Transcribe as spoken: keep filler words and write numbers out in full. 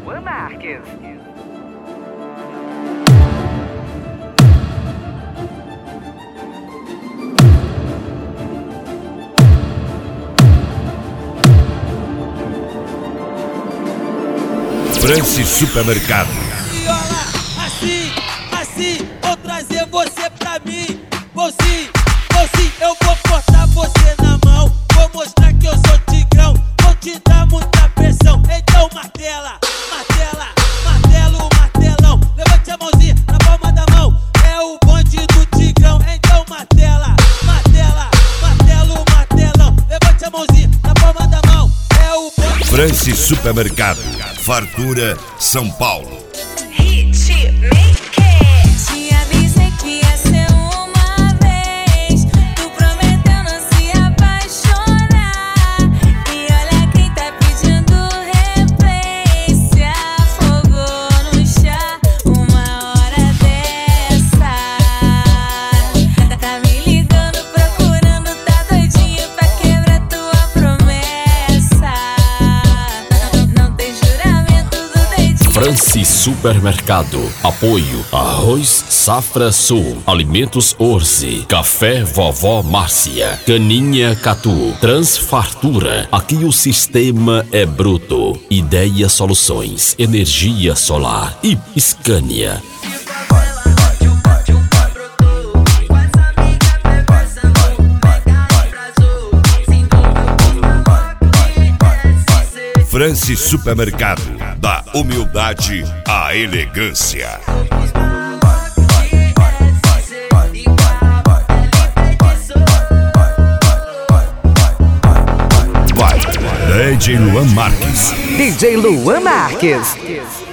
Luan Marques. Francis Supermercado. E olha, assim, assim, vou trazer você pra mim. Vou sim, vou sim, eu vou cortar você na mão. Vou mostrar que eu sou tigrão, vou te dar muita pressão. Então martela, martela, martelo, martelão. Levante a mãozinha na palma da mão, é o bonde do tigrão. Então martela, martela, martelo, martelão. Levante a mãozinha na palma da mão, é o bonde. Francis Supermercado, Fartura, São Paulo. Te avisei que ia ser uma vez. Tu prometeu não se apaixonar. E olha quem tá pedindo replay. Se afogou no chá uma hora dessa. Tá me ligando, procurando, tá doidinho pra quebrar tua promessa. Não tem juramento do dedinho. Francis Supermercado. Apoio Arroz Safra Sul, Alimentos Orze, Café Vovó Márcia, Caninha Catu, Transfartura. Aqui o sistema é bruto. Ideia Soluções, Energia Solar e Scania. Francis Supermercado, da humildade à elegância. Vai, D J Luan Marques. D J Luan Marques.